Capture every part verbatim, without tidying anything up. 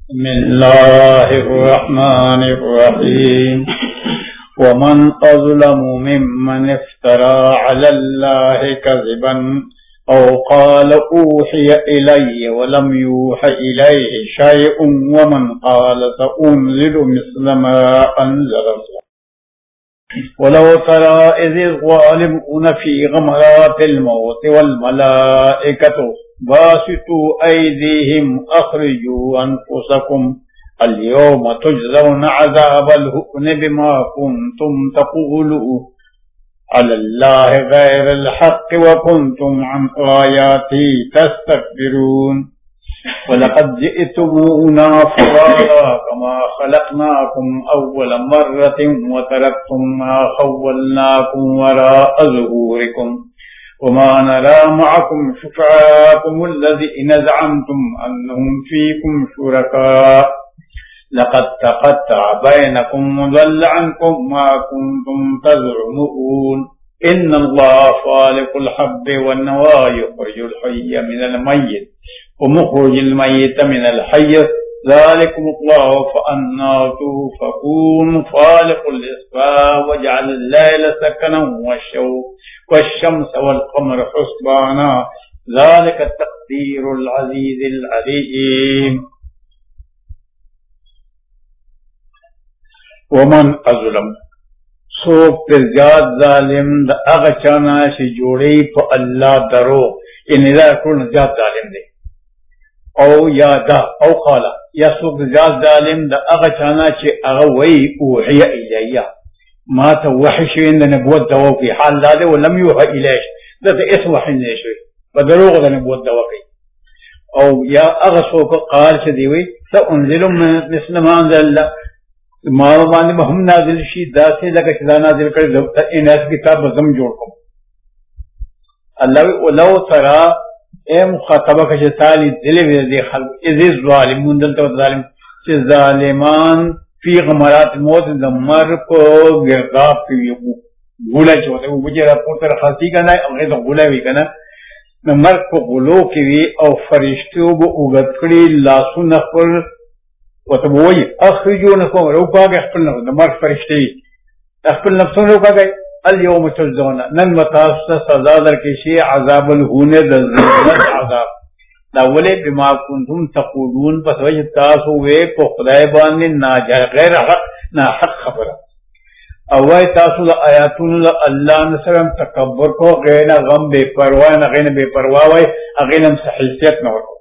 बिस्मिल्लाहिर्रहमानिर्रहीम वमन अज़लमु मिम्मन इफ्तरा अलल्लाहि कज़िबन औ क़ाल ऊहिय इलय्य वलम यूह इलैहि शयउन वमन क़ाल सउनज़िलु मिस्ल मा अनज़ल वलौ तरा इज़ ज़ालिमून फ़ी ग़मरातिल मौत वल मलाइकतु बासितू ऐदीहिम अख़रिजू अनफुसकुम अल-यौम तुजज़ौना अज़ाबल हुन बिमा कुन्तुम तक़ूलून अलल्लाहि ग़ैरल हक़्क़ि व कुन्तुम अन आयाती तस्तकबिरून वलक़द जि'तुमूना फ़ुरादा कमा ख़लक़नाकुम अव्वल मर्रतिन व तरक्तुम मा ख़व्वलनाकुम वराअ ज़ुहूरिकुम वमा नरा मअकुम शुफ़आकुम अल्लज़ीना ज़अमतुम अन्नहुम फ़ीकुम शुरका लक़द तक़त्तअ बैनकुम व ज़ल्ल अन्कुम मा कुन्तुम तज़अमून इन्नल्लाह फ़ालिक़ुल हब्बि वन-नवा युख़रिजुल हय्य मिनल मय्यित व मुख़रिजुल मय्यित मिनल हय्य ज़ालिकुमुल्लाहु फ़अन्ना तुफ़कून फ़ालिक़ुल इस्बाह व जअलल लैला सकनन वश्शम्स वल क़मर हुस्बाना ज़ालिक तक़दीरुल अज़ीज़िल अलीम। वमन अज़लम सोक तिरजात जालिम द अगचाना से जोड़ी प अल्लाह दरो इन इधर कुल जात जालिम दे औ या दा औ खाला या सोक जात जालिम द अगचाना से अगवई ऊहिय इलैया ما توحش إن نبوة دوافي حال ذا ولم يوحى إليش ذات اسمه حين يشوي بدروغ ذا نبوة دوافي أو يا أغسوك قال شديوي سأنزل من مثل ما أنزل الله ما رضاني بهم نازل شيء ذاتي لك شدا نازل كر إناس كتاب بزم جوڑكم الله ولو ترى اے مخاطبہ کا شتالی دلی ذی خلق اذ الظالمون دلتا ظالم چه ظالمان فی غمرات موت دمر کو گرداب کی گولا چوتے وہ بجے راپورتر خاصی کا نای اگر تو گولا بھی کنا نمر کو گلو کی وی او فرشتو بو اگت کری لاسو نخل وتبوی اخرجو نکو روکا گئے اخپل نفس نمر فرشتی اخپل نفسون روکا گئے اليوم تجزون نن متاسس سزا در کشی عذاب الہون دزلت عذاب داولے بما کنتم تقولون پس وجہ تاسو وے کو خدای باندې ناجا غیر حق نا حق خبر اوای تاسو د آیاتون الله نسلم تکبر کو غیر غم بے پروا نه غیر بے پروا وای اغینم صحیحیت نه ورکو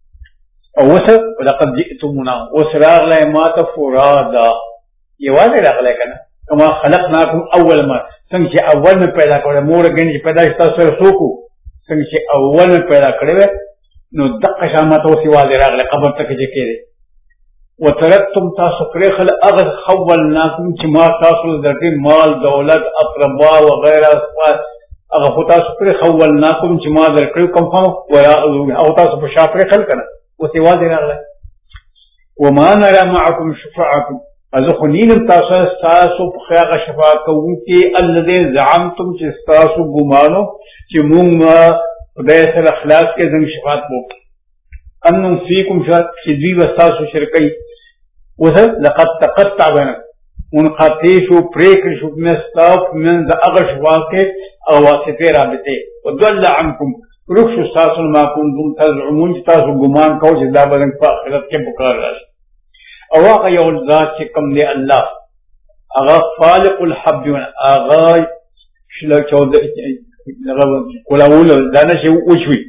او وس ولقد جئتمونا وسراغ لا ما تفرادا یواله راغله کنه کما خلقناکم اول ما څنګه اول میں پیدا کړو مور غنی پیدا تاسو سوکو څنګه اول میں پیدا کړو نو دقه شامت او سی واځي راغله قبر ته کې کېږي وترکتم تاسو کړه خل اغه خولناکم چې ما تاسو درته مال دولت اقربا و غیره اغه تاسو کړه خولناکم چې ما درکړو کوم ورا او تاسو په شافره خل کنه او سی واځي راغله وما نرى معكم شفاعكم ازخنین تاسو تاسو په خیاغه شفاعت کوونکی الذين زعمتم چې تاسو ګمانو چې مونږ خدای سره اخلاص کې زم شفاعت وو انم فیکم شات شذی وساسو شرکی وذ لقد تقطع بينكم منقطعوا بريك شو من استاف من ذا اغش واقع او واسطه رابطه وضل عنكم رخص ساسو ما كنتم تزعمون تاسو ګمان کو چې دا بدن په آخرت کې بکار راشي او هغه یو ذات چې کوم دی الله هغه خالق الحب هغه شلو چوده کولا ول دانه شي وشوي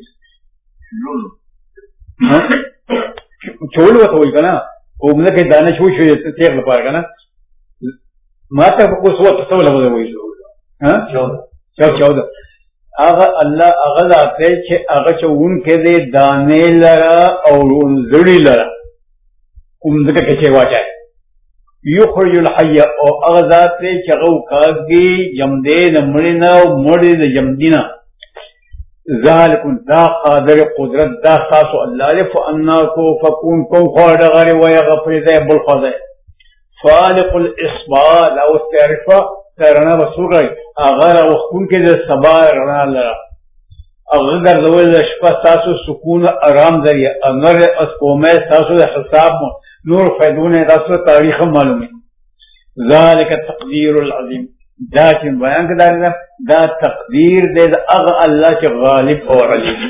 ها چول وته وي کنه او موږ کې دانه شو شو ته تیغ لپاره کنه ما ته کو څه وته څه ولا وي ها چوده چوده هغه الله هغه ذات چې هغه چون کې دې دانه لرا او زړی لرا کوم ځکه کې چې واچای یخرج الحي او اغذات چې هغه کاږي جمدې د مړینا او مړې د جمدینا ذالکم ذا قادر قدرت دا تاسو الله لف انکو فكون کوم خور غری و یغفر ذی بالقضاء خالق الاصباء او تعرفه ترنا وسوغی اگر وختون کې د سبا رڼا لرا اگر ګرځول شپه تاسو سکون آرام ذریعہ انور اسقومه تاسو د حساب نور فیدونه تاسو تاریخ معلومه ذالک التقدیر العظیم دا چې بیان کړه دا تقدیر دې هغه الله چې غالب او علیم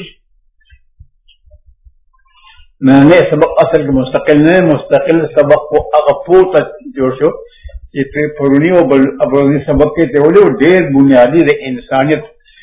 نه نه سبق اصل کې مستقل نه مستقل سبق او هغه پورته جوړ شو چې پرونی او ابرونی سبق کې ته ولې ډېر بنیادی د انسانیت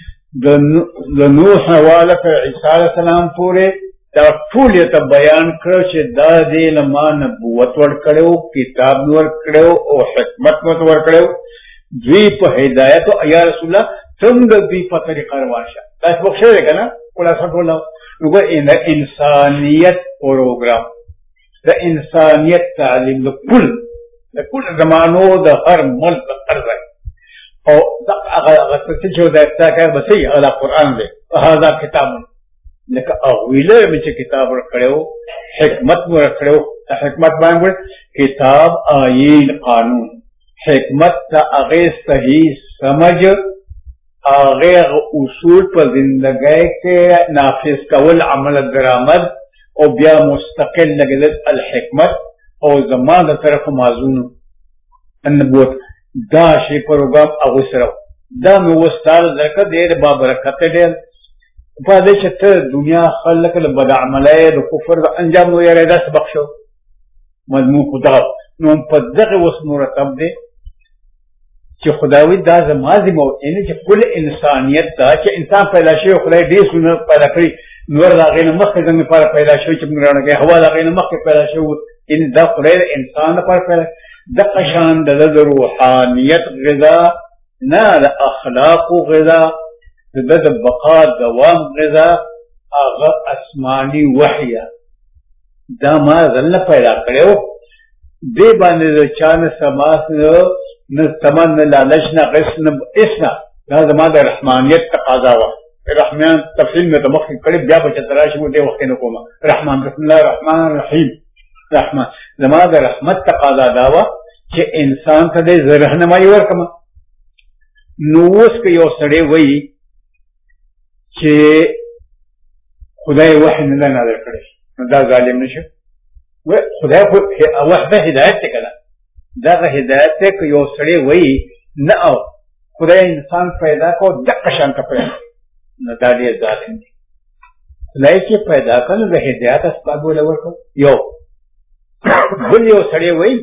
د نوح حواله پر عیسی علیه السلام پورې دا ټول ته بیان کړ چې دا دې لما نبوت ور کړو کتاب ور کړو او حکمت ور کړو دوی په هدایت او یا رسول الله څنګه دوی په طریقه روانشه دا څه وخت دی کنه خلاصه ټول نو ان انسانیت پروګرام د انسانیت تعلیم د کل د کل زمانو د هر ملک ارزه او هغه هغه څه چې دا کار به سي هغه قرآن دی هغه کتاب لکه اویله چې کتاب ورکړو حکمت ورکړو حکمت باندې کتاب آیین قانون حکمت تا هغه صحیح سمجھ هغه اصول په زندګۍ کې نافذ کول عمل درآمد او بیا مستقل لګل الحکمت او زمانه طرف موازون النبوت دا شی پروګرام هغه سره دا نو وستار زکه ډېر بابرکت ډېر په دې چې ته دنیا خلک له بد عملای د کفر د انجام نو یې راځه سبق شو مضمون خدا نو په دغه وس مرتب دی چې خداوی دا زمازي مو ان چې کل انسانیت دا چې انسان پیدا شوی خدای دې سونه پیدا کړی نور راغې نه مخکې څنګه پر پیدا شوی چې موږ راغې هوا راغې نه مخکې پیدا شوی ان دا خدای انسان پر پیدا د قشان د روحانیت غذا نه د اخلاق غذا د د بقا دوام غذا هغه آسماني وحی دا ما زل پیدا کړو دې باندې د چانه سماس نه تمن نه لالچ نه غش نه اسنا دا زما د رحمانیت تقاضا و رحمان تفصیل مې تمخ کړي بیا به تراشي مو دې وخت نه کومه رحمان بسم الله الرحمن الرحیم رحمان زما د رحمت تقاضا دا و چې انسان ته دې رهنمایي ورکم نو اوس که یو سړی وایي چې خدای وحی نه نازل کړی نو دا ظالم نشو و خدای خو وحده هدایت ته کړه دا هدایت ته که یو سړی وایي نه او خدای انسان پیدا کو دغه شان ته پیدا نو دا ډېر ظالم دی خدای چې پیدا کړل د هدایت اسباب ولور کو یو بل یو سړی وایي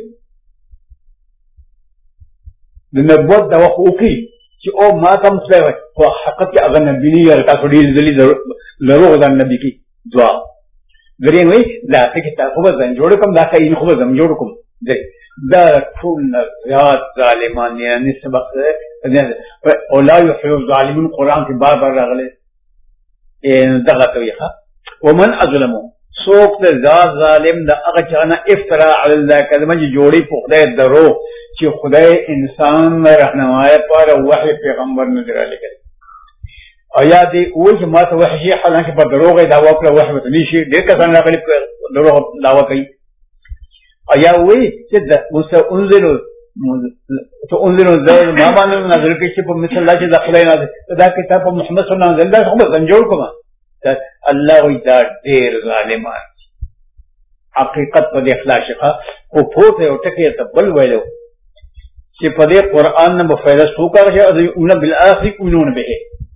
د نبوت دا وخت وکي چې او ما تم څه وایي خو حقیقت هغه نبی نه یو تاسو ډېر ځلې ضرور د نبی کی دعا غرین وایي دا ته کتاب خو به ځان جوړ کوم دا کوي خو به ځم جوړ کوم دا ټول زیات ظالمان یعنی سبق او لا يحيي الظالمون قرآن کې بار بار راغلي دغه تویخه ومن اظلم سوق د ذات ظالم د هغه چانه افترا علی الله کلمه جوړي په خدای درو چې خدای انسان رهنمای پر وحی پیغمبر نه درالګي آیا دې او چې ما ته وحی حالانکه په دروغه دا وکړه وحی ته نشي ډېر کسان راغلي دروغ داوا کوي آیا وی چې د موسی انزلوا ته انزلوا زي ما باندې نظر کې چې په مثل الله چې د خدای نازل دا کتاب په محمد صلی الله علیه وسلم دا خو زنجور کوم الله وی دا ډېر ظالمان حقیقت په اخلاص ښه او پوهه او ټکی ته بل ویلو چې په دې قران نه مفایده سوکار شي او ان بالاخر يؤمنون به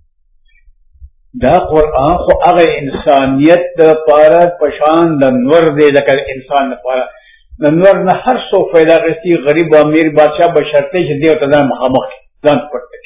دا قران خو هغه انسانیت لپاره پشان د نور دی لکه انسان لپاره د نور نه هر څو پیدا غستی غریب او امیر بادشاہ بشرطه چې دی ته مخامخ ځان پټ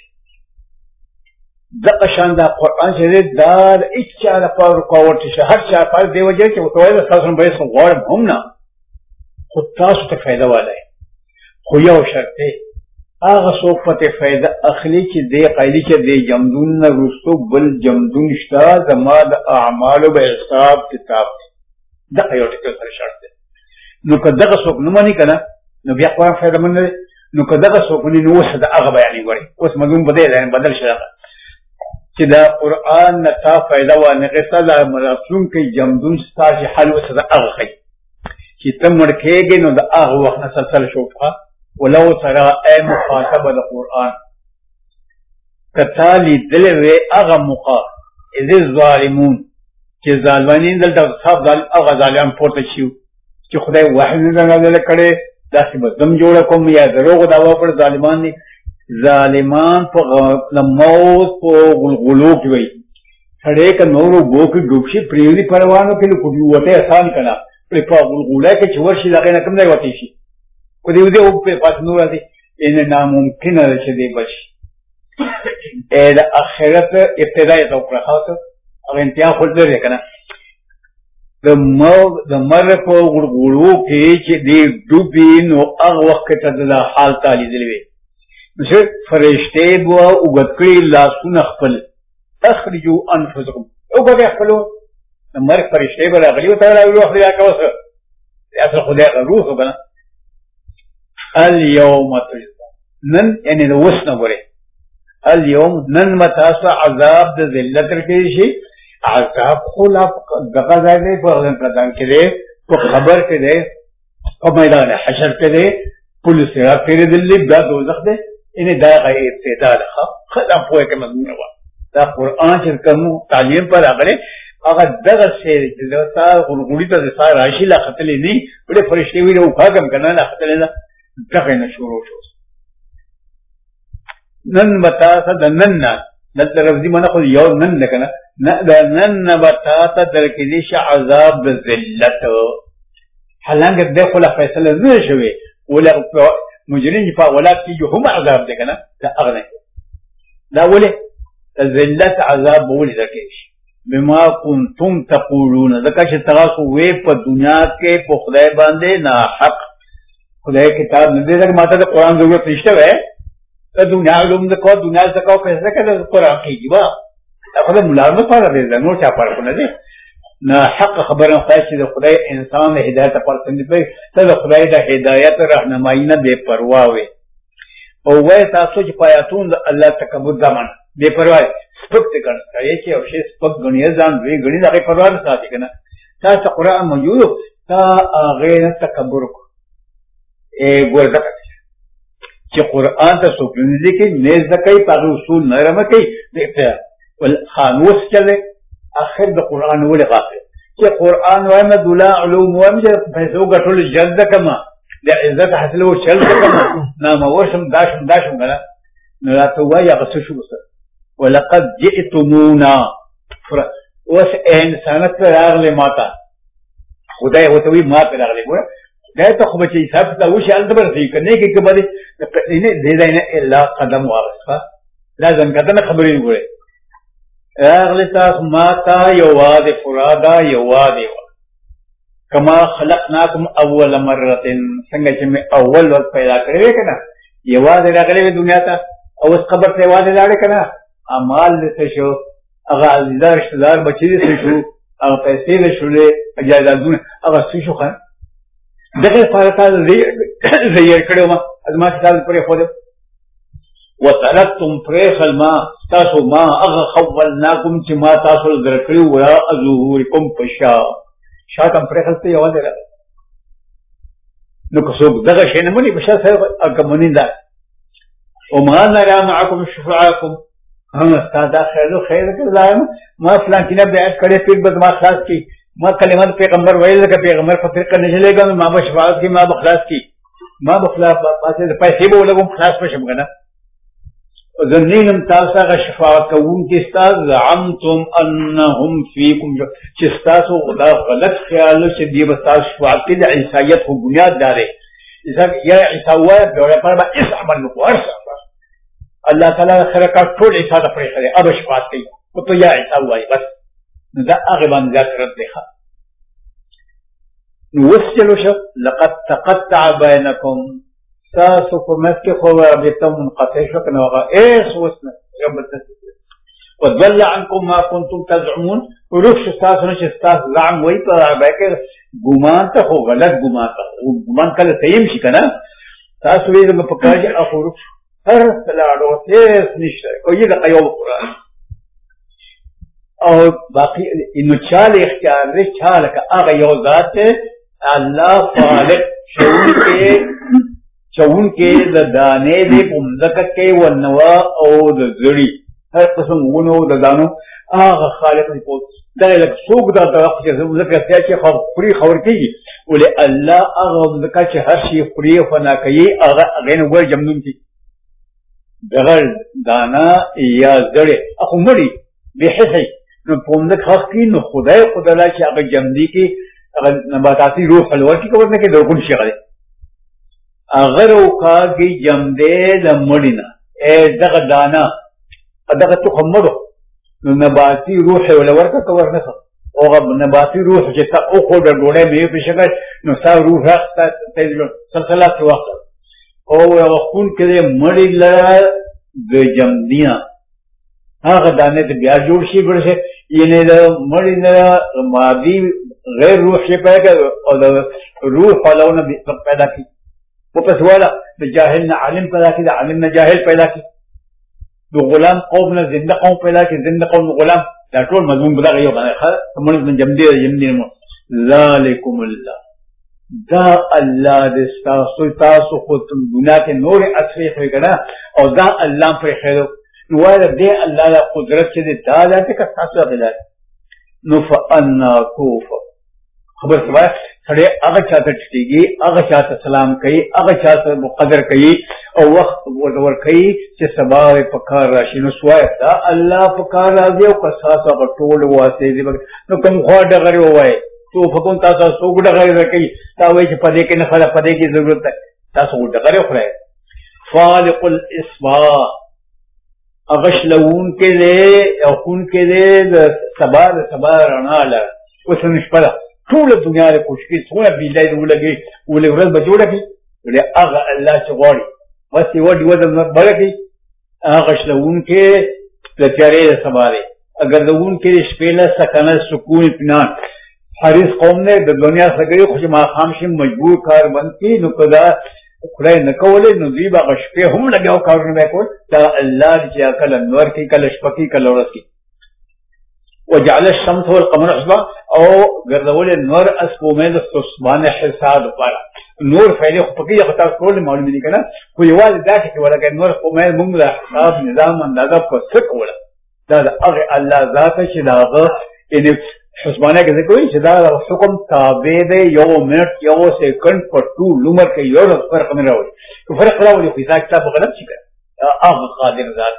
دغه شان دا قرآن چې دا د اچا لپاره رکاوټ شي هر چا پر دی وجه چې وتوایي تاسو به څه غواړم هم نه خو تاسو ته فائدہ والای خو یو شرط دی هغه څوک پته فائدہ اخلي چې دی قایلی چې دی جمدون نه رستو بل جمدون شتا زما د اعمالو به حساب کتاب دغه یو ټکی سره شرط دی نو که دغه څوک نه مانی کنه نو بیا قرآن فائدہ من نه نو که دغه څوک نه نو وحده هغه بیانې وړي اوس مګون بدل بدل شي چې دا قرآن نه تا فائدہ وانه غسل مراسم کې جمدون ستاسو حل وسه هغه خي چې تم ورکهږي نو د هغه وخت نه سلسله شوفه ولو ترى اي مخاطبه القرآن کتالي دلوي هغه مقا اذ الظالمون چې ظالمانین دلته صاحب ظالم هغه ظالمان پورته شي چې خدای واحد نه نازل کړي داسې به دم جوړ کوم یا دروغ دعوا کړ ظالمان دي ظالمان په موت په غلغلو کې وي سړی که نورو بو کې ډوب شي پریوني پروانو کې نو کوډي وته آسان کنا پر په غلغله کې چې ورشي دغه نه کم نه وتی شي کو دې دې او په پات نور دي ان ناممکن ده چې دې بشي اې د اخرت ابتدای ته پر خاطر او انتها خپل لري کنه د مو د مر په غړغړو کې چې دې ډوبې نو هغه وخت ته د حال تعالی دی نو فرشته بو او غکړي لاسونه خپل اخرجوا انفسكم او غږ خپل مر فرشته به راغلي او تعالی یو خدای کا وسه اصل خدای روح وبنه اليوم تجزا نن یعنی د وسنه غره اليوم نن متاسع عذاب د ذلت کې شي عذاب خلا دغه ځای دی په پردان کې دی په خبر کې دی په میدان حشر کې دی پولیس راځي دلی بیا دوزخ دی ان دا غي ابتداء ده خدام پوهه کې مضمون و دا قران چې کوم تعلیم پر راغله هغه دغه شی چې دا غړغړی ته سار راشي لا خپلې نه ډېر فرشتي ویلو کاګم کنه لا خپلې نه دغه نه شروع شو نن متا صد نن دلته رفضي منه خو یو نن نه کنه نه دا نن متا ته درکې دي ش عذاب ذلت حالانکه دغه خلا فیصله نه شوي ولا مجرمين په اولاد کې هم عذاب ده کنه دا اغنه دا ولې ذلت عذاب ولې درکې بما كنتم تقولون ذکر چې تاسو وې په دنیا کې په خدای باندې نه حق خدای کتاب نه دې دا ماته د قران ضرورت نشته وې ته دنیا علوم د کو دنیا څخه فیصله کړه قران کېږي وا خدای ملازمت پاره دې نو چا پاره کنه دې نه حق خبره خدای چې د خدای انسان هدایت پر څنګه په ته د خدای د هدایت راهنمایي نه بے پروا وي او وای تاسو چې پایاتون د الله تکبر دمن بے پروا سپک ته کړه چې او شی سپک غنی ځان وی غنی دغه پروا نه ساتي کنه تاسو قران موجود تا غیر تکبر کو ای ګورځه چې قران ته څوک نه کې نه ځکه په اصول نه رمکې دته ول خانوس چله اخر د قران ولې غافل چې قران وایم دولا علوم وایم چې پیسو غټول جلد کما د عزت حاصل او شل کما نام وشم داشم داشم غلا نو راته وای غس شو وسه ولقد جئتمونا وس انسانت پر راغله ماتا خدای وته وی ما پر راغله ګور دا ته خو به حساب ته وشي الته پر دې کنه کې کبه دې دې نه الا قدم واغفا لازم کده خبرې ګوره اغلی تاس ماتا یواد فرادا یواد کما خلقناکم اول مرتن څنګه چې میں اول وقت پیدا کړی کنه یواد راغلی دنیا ته او اس قبر ته یواد راغلی کنه اعمال دې شو هغه عزیزار رشتہدار بچی دې شو هغه پیسې دې شولې اجازهونه هغه څه شو خان دغه فارقه زیر کړو ما ازما څه پرې خو وترکتم فریخ الماء تاسو ما اغه خولناکم چې ما تاسو درکړو ورا ظهورکم پشا شاتم پرخلته یو ده نو که څوک دغه شی نه مونږ پشا سره اګمنین دا او ما نرى معكم شفعاءكم هم استاد خیر خیر کړه ما فلان کینه بیعت کړي پیر بد ما خلاص کی ما کلمات پیغمبر ویل که پیغمبر په طریقه نه چلےګا ما به شفاعت کی ما به خلاص کی ما به خلاص پاسه پیسې به ولګم خلاص پشم کنه ذنینم تاسو غ شفاعت کوون کې استاد زعمتم انهم فيكم چې تاسو خدا غلط خیال چې دی به تاسو شفاعت کې د عیسایت په بنیاد داري اذا یا عیساوه په پر با اس عمل نو ورسه الله تعالی خیر کا ټول عیسی د پرې خره اب شفاعت کوي او ته یا عیساوه بس دا هغه باندې ذکر دی ښه نو وسلو شو لقد تقطع بينكم تاسو په مکه خو رابطه منقطع شو کنه هغه ایس وسنه رب التسبيح وضل عنكم ما كنتم تزعمون ورخص تاسو نه چې تاسو زعم وای په باکه ګمان ته خو غلط ګمان ته ګمان کله صحیح شي کنه تاسو یې په پکاږي اخو هر تلاړو هیڅ نشته کوي د ایوب قران او باقي انه چاله اختیار لري چاله کا هغه یو ذات الله خالق شعور کې چون کې د دانې د پمزک کې ونوا او د زړی هر قسم ونو د دانو هغه خالق دی په دا لکه څوک دا د وخت چې ځکه چې خو خوري خور کېږي ولې الله هغه ځکه چې هر شي خوري او فنا کوي هغه هغې نه ور جمدون دي دغه دانا یا زړې اخو مړي بحثي نو په موږ خاص کې نو خدای خدای چې هغه جمدي کې هغه نباتاتي روح حلوه کې کوي نه کې درګون شي غلي اگر او کاږي جمدې د مړینا ا دغه دانا دغه تخمرو نو نباتي روح ولا ورکه کور نه او هغه نباتي روح چې تا او خو د ډوړې مې په شکل نو سا روح راځه ته سلسله وخت او هغه خون کې مړی لره د جمدینا هغه دانه ته بیا جوړ شي ورشه یعنی د مړی نه مادي غیر روح شي پیدا او د روح حلونه پیدا کی په پسواله د جاهل نه عالم پیدا کی د عالم نه جاهل پیدا کی د غلام قوم نه زنده قوم پیدا کی زنده قوم غلام دا ټول مضمون بلغه یو باندې خر مړی نه جمدی جمدی ذالکم الله دا الله دې تاسو تاسو خو دنیا کې نور اصلي خو کړه او دا الله پر خیر نو ور دې الله له قدرت چې دا ذاته کا تاسو غلا نو فانا کوف خبر سوا سړی هغه چاته ټیږي هغه چاته سلام کوي هغه چاته مقدر کوي او وخت ورور کوي چې سبا په کار راشي نو سوای دا الله په کار راځي او که تاسو په ټول واسطه دي نو کوم خو ډغري وای تو فکون تاسو څو ډغري راکړي تا وایي چې پدې کې نه خلا پدې کې ضرورت ده تاسو ډغري خورئ فالق الاصباح اغشلون کې دې او خون کې دې د سبا د سبا رڼا له اوس نشپله ټول دنیا له کوشش څونه بیلای ولګي ولې ورځ به جوړه کی ولې هغه الله چې غواړي بس یو دی وځم بلکې هغه شلون کې د تیارې سبا لري اگر دغون کې شپې له سکنه سکون اطمینان حریص قوم نه د دنیا څخه خوش ما خامشي مجبور کار بند کی نو کدا خدای نه کولې نو دی به شپې هم لګاو کارونه وکول دا الله چې کله نور کې کله شپه کې کله ورځ کې وجعل الشمس والقمر حسبان او ګرځول نور اسقومه د سبحان حساب لپاره نور فعلی خو پکې خطا کول معلومه دي کنه خو یوازې دا چې ولکه نور قومه موږ له حساب نظام اندازه په څه کوله دا د هغه الله ذات چې داغه یعنی حسبانه کې کوي چې دا حکم تابع دی یو منټ یو سکند په ټول عمر کې یو فرق نه راوړي فرق راوړي خو ځکه کتاب غلط شي هغه قادر ذات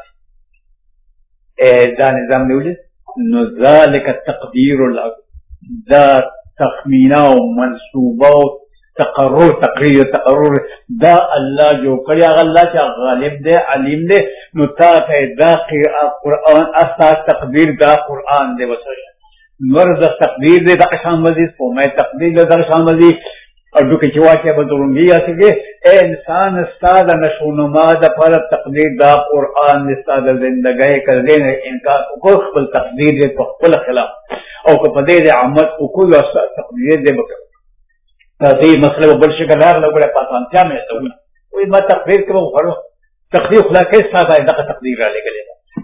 دا نظام دی نو ذالک تقدیر دا تخمینه او منصوبه او تقرر تقریر تقرر دا الله جو کړی هغه الله چې غالب دی علیم دی نو تا ته دا قرآن اساس تقدیر دا قرآن دی وسره نور د تقدیر دی د شان مزید په مې تقدیر د شان مزید او دغه چې واقعي به درونګي یاسګي اے انسان استاد نشونما د پر تقدیر دا قرآن استاد زندګۍ کړي نه انکار کو خپل تقدیر دې په خپل خلاف او کو په دې عمل او کو استاد تقدیر دې وکړي دا دې مسله بل شکل راغله ګره پاتانتیا مې ته وي ما تقدیر کوم غواړم تقدیر خلا کې ساده دغه تقدیر را لګلې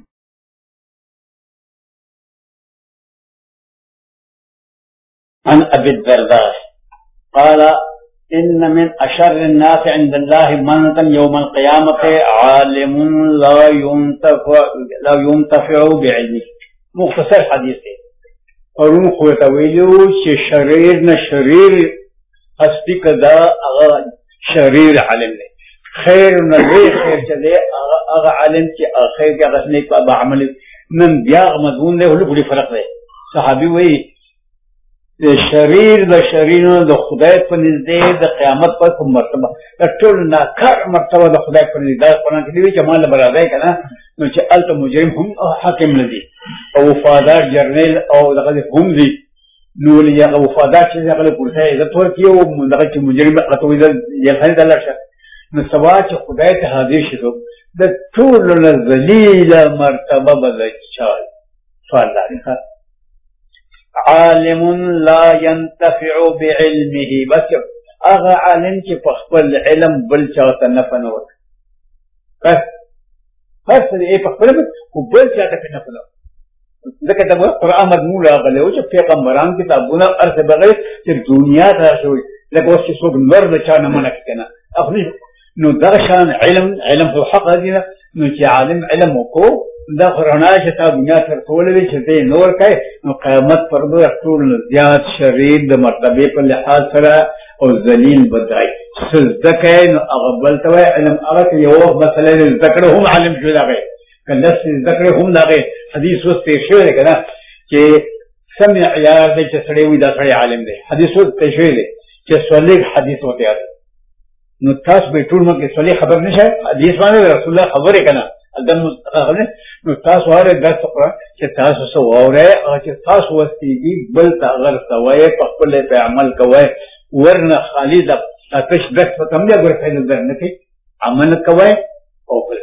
عن ابي الدرداء قال إن من أشر الناس عند الله منزلة يوم القيامة عالم لا ينتفع لا ينتفع بعلمه مختصر حديث ہے اور ان کو تویلو چې شریر نه شریر هستی کدا هغه شریر عالم دی خیر نه لوی خیر چې دی هغه عالم چې خیر کې هغه نیک په عمل نن بیا مضمون له لوی فرق دی صحابي وایي شریر د شرینو د خدای په نزدې د قیامت په مرتبه د ټول ناکار مرتبه د خدای په نزدې د قرآن کې دی چې مال برابر کنه نو چې الته مجرم هم حاکم ندي او وفادار جرنیل او دغه هم دي نو لیا وفادار چې دغه پورته عزت ورکیو دغه چې مجرم قطوي د یلخني د الله شه نو سبا چې خدای ته حاضر شي د ټول ذلیل مرتبه بدل چای سوال لري عالم لا ينتفع بعلمه بس اغا عالم چې په خپل علم بل چاته نفع نه ورکړي بس هر څه یې په خپل او بل چاته نه نفع ځکه دا قرآن مضمون راغلی او چې پیغمبران کتابونه ارث بغیر چې دنیا ته شوي لکه اوس چې څوک نور د چا نه منع کنه اخلي نو دا شان علم علم په حق دی نو چې عالم علم وکړو دا خرانا چې تا دنیا تر ټولې چې دې نور کوي نو قیامت پر دوی ټول زیات شریر د مرتبه په لحاظ سره او ذلیل بدای سجده کوي نو هغه بل ته علم هغه یو مسله ذکر هم عالم شو دغه کله ذکر هم دغه حدیث وسته شو دی کنه چې سمع عیار دی چې سړی وي دا سړی عالم دی حدیث وسته شو دی چې صلیح حدیث وته نو تاسو به ټول مکه صلیح خبر نشه حدیث باندې رسول الله خبره کنه ادم مستقبل نو تاسو هغه درس کړه چې تاسو سو اوره او چې تاسو وستیږي بل تاغر سوای په خپل په عمل کوي ورنه خالد تاسو درس په کوم ځای ورته در نه کی عمل کوي او په